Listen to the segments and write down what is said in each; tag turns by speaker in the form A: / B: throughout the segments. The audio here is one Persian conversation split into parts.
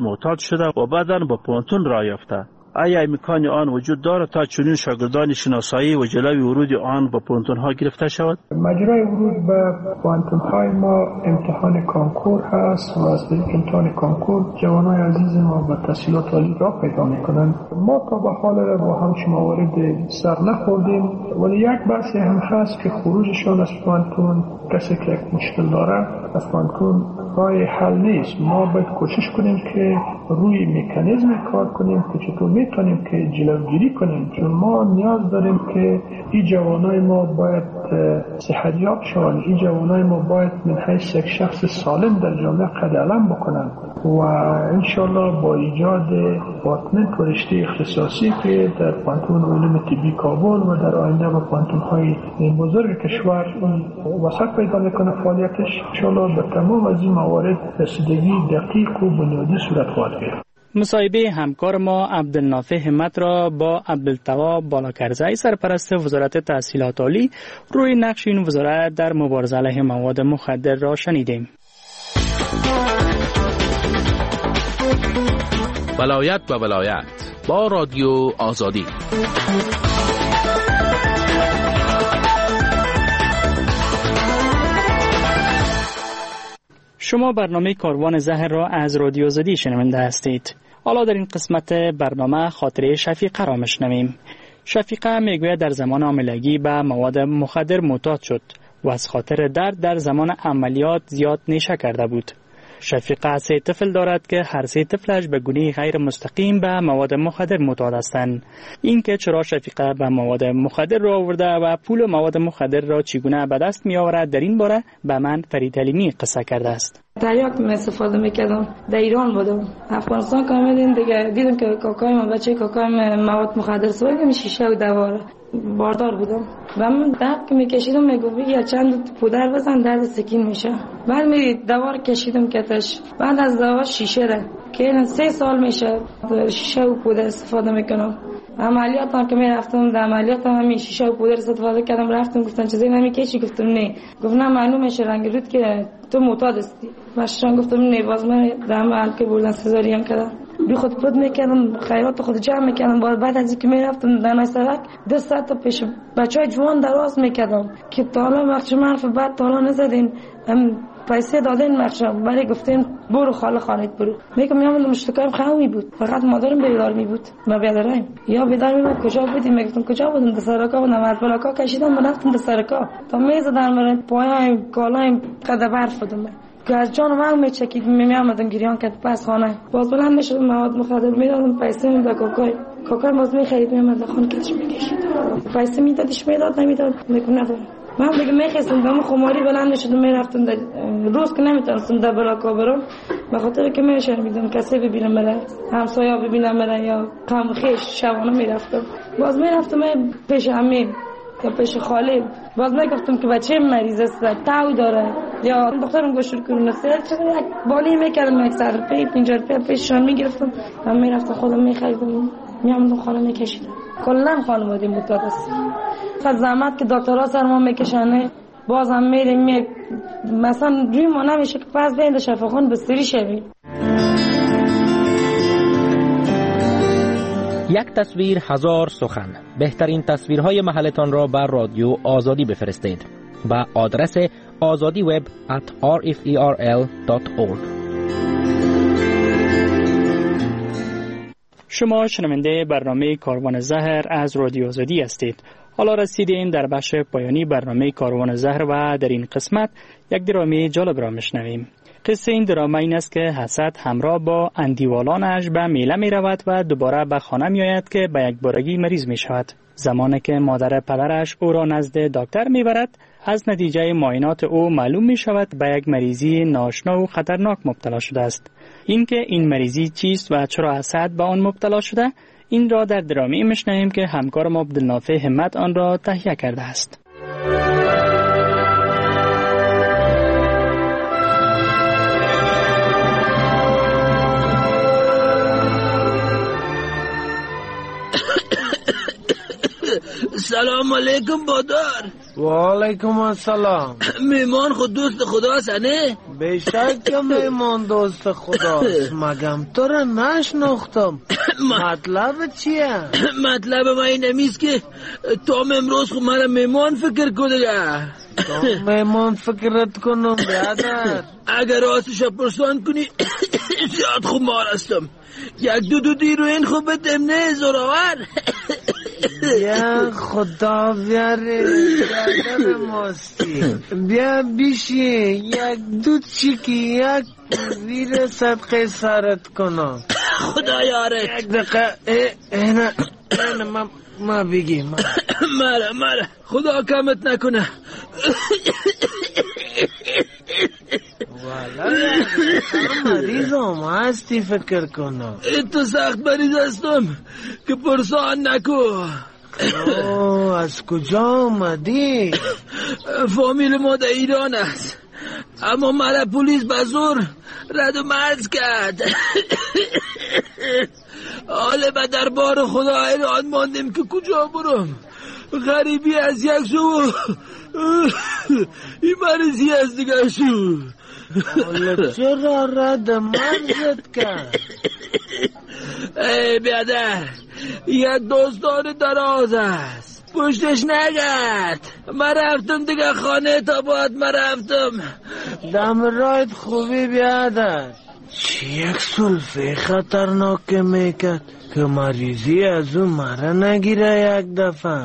A: معتاد شده و بعداً به پانتون راه یافته. آیا امکان آن وجود دارد تا چنین شاگردان شناسایی و جلوی ورود آن به پانتون ها گرفته شود؟
B: مجرای ورود به پانتون های ما امتحان کانکور هست و از طریق امتحان کانکور جوانای عزیز ما به تحصیلات عالی راه پیدا میکنند. ما تا به حال را با همچین موارد سر نخوردیم، ولی یک بحثی هم هست که خروجشان از پانتون، کسی که یک مشکل داره از پانتون راه حل نیست. ما باید کوشش کنیم که روی مکانیزم کار کنیم که چطور میتونیم که جلوگیری کنیم، چون ما نیاز داریم که این جوانای ما باید صحتیاب شوند، این جوانای ما باید من حیث یک شخص سالم در جامعه قد علم بکنن و انشالله با ایجاد پارتمنت و رشته اختصاصی که در پانتون علوم طبی کابل و در آینده با پانتون های بزرگ کشور وسط پیدا میکنه فعالیتش، انشالله به تمام از این موارد رسیدگی دقیق و بنیادی صورت خواهد گرفت.
C: مصاحبه همکار ما عبدالنافع همت را با عبدالتواب بالاکرزی سرپرست وزارت تحصیلات عالی روی نقش این وزارت در مبارزه علیه مواد مخدر را شنیدیم.
D: ولایت و ولایت با رادیو آزادی.
C: شما برنامه کاروان زهر را از رادیو آزادی شنونده هستید. حالا در این قسمت برنامه خاطره شفیقه را میشنویم. شفیقه میگوید در زمان حاملگی به مواد مخدر معتاد شد و از خاطر درد در زمان عملیات زیاد نیشه کرده بود. شفیقه 3 طفل دارد که هر 3 طفلش به گونه غیر مستقیم به مواد مخدر معتاد هستند. این که چرا شفیقه به مواد مخدر را آورده و پول مواد مخدر را چگونه به دست می آورد، در این باره به من فرید حلیمی قصه کرده است.
E: تریاک می استفاده میکردم، در ایران بودم، افغانستان که آمدیم دیگه دیدم که کاکای من بچه کاکای من مواد مخدر استفاده کنه، شیشه و دواره باردار بودم و من درد که میکشیدم میگفت یا چند پودر بزن درد سکین میشه. بعد می دوار کشیدم کتش، بعد از دوا شیشه را که 3 سال میشه شیشه و پودر استفاده میکنم. عملیات هم که میرفتم در عملیات هم همین شیشه و پودر استفاده کردم. رفتم گفتن چیزی نمیکشی؟ گفتم نه. گفت نه معلومه رنگ رود که تو معتاد هستی. باشم گفتم نه. باز من در عمل که بردن سزارین کردم، بی خود پود میکردم، خیرات خود جمع میکردم. بعد از اینکه میرفتم در سرک 200 تا پیش بچهای جوان دراز میکردم که تا حالا وقتی حرف بعد تا حالا نزدین، پیسه دادین مخشم برای گفتین برو خاله خانت برو. میگم میام مشتکم خواهی بود، فقط مادرم بیدار می بود ما بیداریم یا بیدار می بود. کجا بودیم؟ میگفتم کجا بودم؟ در سرکا بودم، از بلاکا کشیدم رفتم در سرکا تا میزدن من پایای کالایم قد برف بودم که از جان من میچکید. میامدم گریان کرد پس خانه باز بلند میشدم مواد مخدر میدادم، پیسه میداد کاکای باز میخرید میامد خانه کش میکشید، پیسه میدادش میداد نمیداد میگم ندارم. من دیگه میخواستم دم خماری بلند شدم میرفتم در روز که نمیتونستم در بلاکا برم به خاطر که میشرمیدم کسی ببینم بره، همسایا ببینم بره یا قوم خویش شبانه میرفتم. باز میرفتم پیش امین یا پیش خاله، باز میگفتم که بچه مریض است تاو داره یا دخترم گوشور کرونا سر چقدر یک بالی میکردم، یک سر پی 50 روپیه پیششان میگرفتم و میرفتم خودم میخریدم میامدم خاله میکشیدم. کلا خانواده معتاد است. فقط زحمت که دکترها سر ما میکشنه باز هم میریم مثلا روی ما نمیشه که پس بین شفاخان بستری شوی.
F: یک تصویر 1000 سخن. بهترین تصویرهای محلتان را بر رادیو آزادی بفرستید و آدرس azadiweb@rferl.org.
C: شما شنونده برنامه کاروان زهر از رادیو آزادی هستید. حالا رسیدیم در بخش پایانی برنامه کاروان زهر و در این قسمت یک درامه جالب را میشنویم. قصه این درامه این است که حسد همراه با اندیوالانش به میله می رود و دوباره به خانه می آید که به یک بارگی مریض می شود. زمانی که مادر پدرش او را نزد دکتر می برد، از نتیجه معاینات او معلوم می شود به یک مریضی ناشنا و خطرناک مبتلا شده است. اینکه این مریضی چیست و چرا حسد به آن مبتلا شده، این را در درامه میشنویم که همکارم عبدالنافع همت آن را تهیه کرده است.
G: سلام علیکم بادار.
H: و علیکم السلام.
G: میمان خود دوست خدا هست نه؟
H: بیشک که میمان دوست خداست. مگم تو را نشناختم. مطلب چیه؟
G: مطلب ما این نمیست که تو امروز خود مرا میمان فکر کنه.
H: تو میمان فکرت کنم برادر.
G: اگر راستش پرسان کنی زیاد خوب مار هستم. یک دو دیروین خوب بدم نه زوراور.
H: بیا خدا بیاره برادر ماستی. بیا بیشی یک دو چیکی یک ویر صدقه سرت کنم.
G: خدا یارت.
H: یک دقیقه اینه ما بگیم.
G: مره خدا کمت نکنه.
H: والا مریضم هستی فکر کنم.
G: تو سخت مریض هستم که پرسان نکو.
H: از کجا آمدی؟
G: فامیل ما در ایران است، اما مرا پلیس به زور رد و مرز کرد. حالا به دربار خدا حیران ماندیم که کجا برم. غریبی از یک سو این مریضی از دیگه شو.
H: حالا چرا رد مرزت کرد؟
G: ای بیادر یک دوستان دراز است، پشتش نگرد. من رفتم دیگه خانه تا باید من رفتم.
H: دم رایت خوبی بیادر. چی یک سلفه خطرناک میکرد که مریضی از اون مرا نگیره یک دفعه.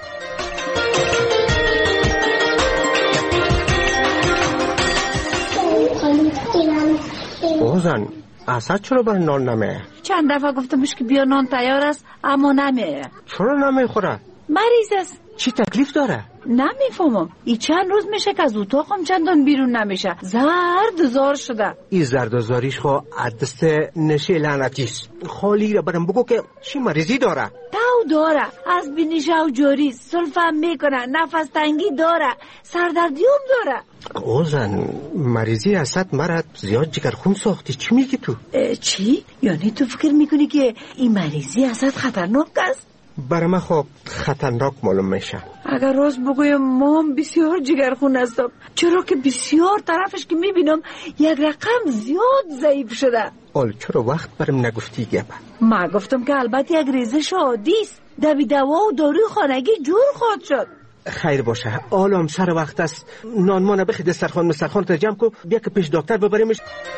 I: اوزن اسد چرا برای نان نمیه؟
J: چند دفعه گفتمش که بیا نان تیار است اما نمیه.
I: چرا نمیخوره؟
J: مریض است.
I: چی تکلیف داره؟
J: نمیفهمم. این چند روز میشه که از اتاقم چندان بیرون نمیشه. زار شده.
I: این زردزاریش خو عدست نشه لعنتیست. خالی را برم بگو که چی مریضی داره؟
J: تاو داره، از بینیش او جوری، سلفم میکنه، نفس تنگی داره، سردردیوم داره.
I: اوزن مریضی اسد مرد زیاد جگرخون ساختی. چی میگی تو؟
J: چی؟ یعنی تو فکر میکنی که این مریضی اسد خطرناک است؟
I: برای من خب خطرناک معلوم میشه.
J: اگر راست بگویم ما هم بسیار جگرخون هستم، چرا که بسیار طرفش که میبینم یک رقم زیاد ضعیف شده.
I: چرا وقت برم نگفتی گپ؟
J: ما گفتم که البته یک ریزش عادی است، دوی دوا و داروی خانگی جور خواهد شد.
I: خیر باشه، آلام سر وقت است. نان مانه بخی دسترخوان تا جمع کو، بیا که پیش دکتر ببریمش.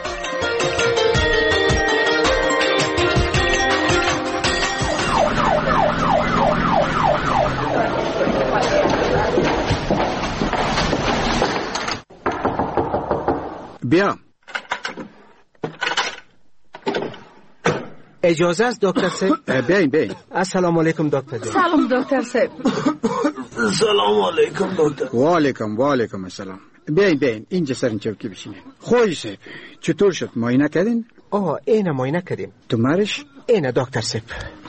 K: بیا.
I: اجازه است دکتر صاحب؟
K: بیاین.
I: السلام علیکم دکتر جان.
J: سلام دکتر صاحب.
H: سلام علیکم دکتر.
K: و علیکم السلام. بیاین اینجا سر این چوکی بشینین. خوی صاحب چطور شد؟ معاینه کردین؟
I: اینه معاینه کردیم.
K: تو مرش؟
I: اینه دکتر صاحب.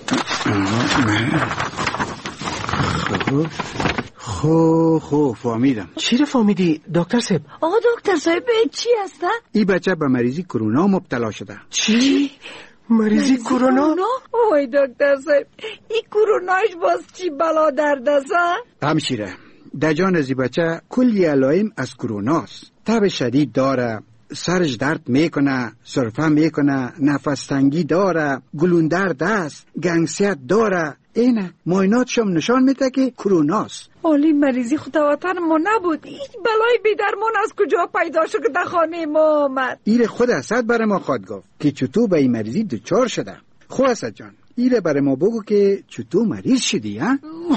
K: خوب فهمیدم.
I: چی رو فهمیدی دکتر صاحب؟
J: دکتر صاحب چی هسته؟
K: این بچه به مریضی کرونا مبتلا شده.
I: چی؟ مریضی کرونا؟
J: اوی دکتر صاحب این کروناش باز چی بلا درد است؟
K: همشیره در جان از این بچه کلی علائم از کروناست. تب شدید داره، سرش درد میکنه، سرفه میکنه، نفس تنگی داره، گلوندرد است، گنگسیت داره. اینه معایناتشم نشان میده که کروناست.
J: اولی مریضی خداوطن ما نبود. این بلای بیدرمان از کجا پیدا شد که در خانه ما آمد؟
K: ایره خود اسد برای ما خواهد گفت که چطور به این مریضی دچار شده. خب اسد جان ایره برای ما بگو که چطور مریض شدی ها؟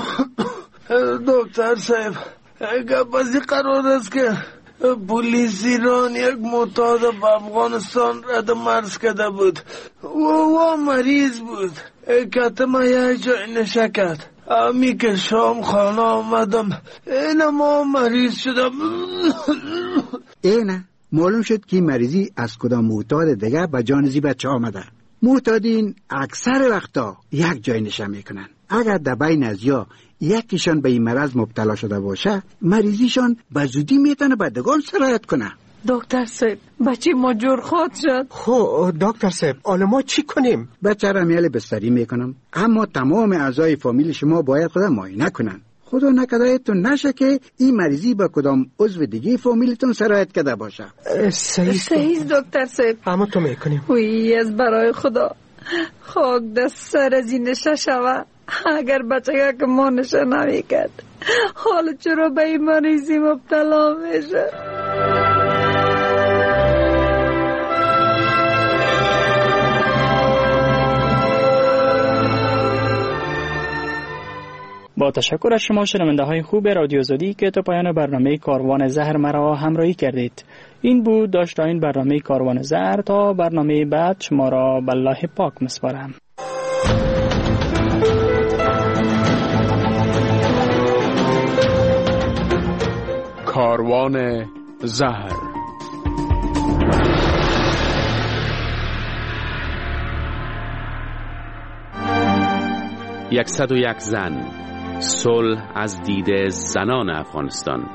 H: دکتر صاحب گپ از این قرار است که پلیس ایران یک معتاد به افغانستان رد مرز کرده بود و مریض بود. کتم یک جای نشه کرد. امی که شام خانه آمدم اینه ما مریض شدم.
K: اینه معلوم شد که مریضی از کدام معتاد دیگه به جان زی بچه آمده. معتادین اکثر وقتا یک جای نشه میکنن. اگر در بین از یا یکیشان به این مرض مبتلا شده باشه مریضیشان به زودی میتونه به دگان سرایت کنه.
J: دکتر صاحب بچه ما جور خود شد.
I: دکتر صاحب حالا ما چی کنیم؟
K: بچه را میل بستری میکنم، اما تمام اعضای فامیل شما باید خود معاینه کنن. خدا نکرده تو نشه که این مریضی به کدام عضو دیگه فامیلتون سرایت کرده باشه.
J: صحیح دکتر صاحب.
I: اما تو میکنیم.
J: وی از برای خدا خاک دست سر از این نشه شوه. اگر بچه که ما نشه نمیکرد حالا چرا به این مریضی مبتلا میشه؟
C: با تشکر از شما شنونده های خوب رادیو آزادی که تا پایان برنامه کاروان زهر مرا همراهی کردید. این بود داشتین برنامه کاروان زهر. تا برنامه بعد شما را به الله پاک میسپارم.
L: کاروان زهر.
D: یکصد و یک زن، صلح از دید زنان افغانستان.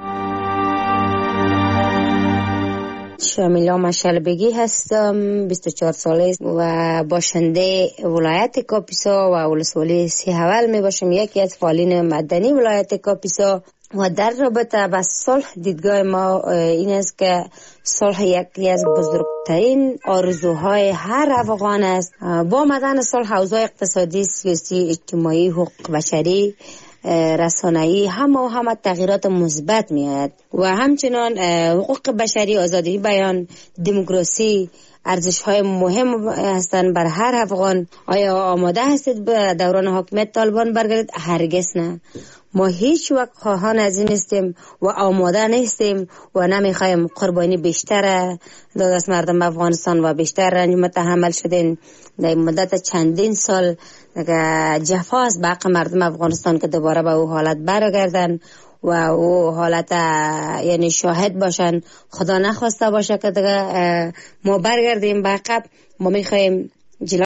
M: شامیلا مشلبگی هستم، 24 ساله و باشنده ولایت کاپیسا و ولسوالی سیحول می باشم، یکی از فعالین مدنی ولایت کاپیسا. و در رابطه با صلح دیدگاه ما این است که صلح یکی از بزرگترین آرزوهای هر افغان است. با آمدن صلح اوضاع اقتصادی، سیاسی، اجتماعی، حقوق بشری، رسانه‌ای همه تغییرات مثبت میاد و همچنان حقوق بشری، آزادی بیان، دموکراسی ارزش‌های مهم هستند بر هر افغان. آیا آماده هستید به دوران حاکمیت طالبان برگردید؟ هرگز نه. ما هیچ وقت خواهان از این نیستیم و آماده نیستیم و نمیخوایم قربانی بیشتر داد از مردم افغانستان و بیشتر رنج متحمل شدین در مدت چندین سال جفاست به حق مردم افغانستان که دوباره به او حالت برگردن و او حالت یعنی شاهد باشن. خدا نخواسته باشه که دیگه ما برگردیم به عقب. ما میخوایم